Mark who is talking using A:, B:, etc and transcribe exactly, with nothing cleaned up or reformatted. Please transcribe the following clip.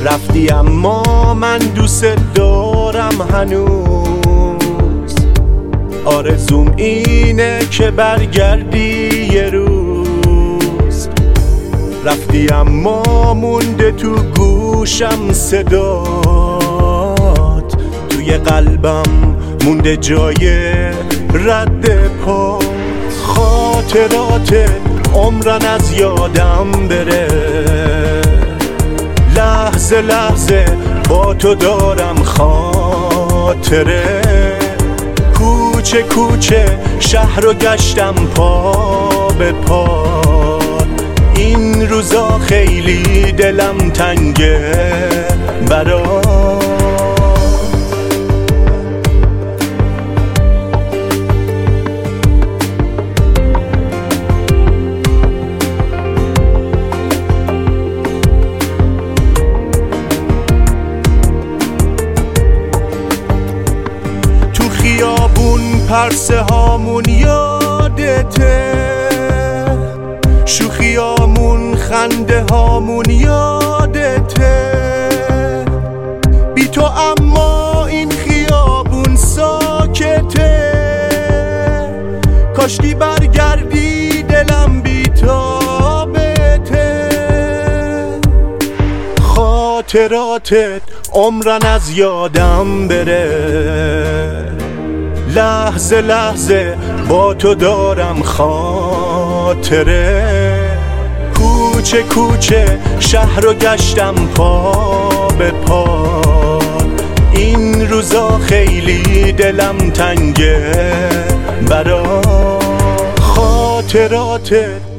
A: رفتی اما من دوست دارم هنوز. آرزوم اینه که برگردی یه روز. رفتی اما مونده تو گوشم صدات، توی قلبم مونده جای رد پا. خاطرات عمرن از یادم بره، لحظه لحظه با تو دارم خاطره. کوچه کوچه شهر رو گشتم پا به پا، این روزا خیلی دلم تنگه برات. خیابون پرسه هامون یادته، شوخیامون خنده هامون یادته. بی تو اما این خیابون ساکته، کاشکی برگردی دلم بی تابته. خاطراتت عمرن از یادم بره، لحظه لحظه با تو دارم خاطره. کوچه کوچه شهر رو گشتم پا به پا، این روزا خیلی دلم تنگه برا. خاطرات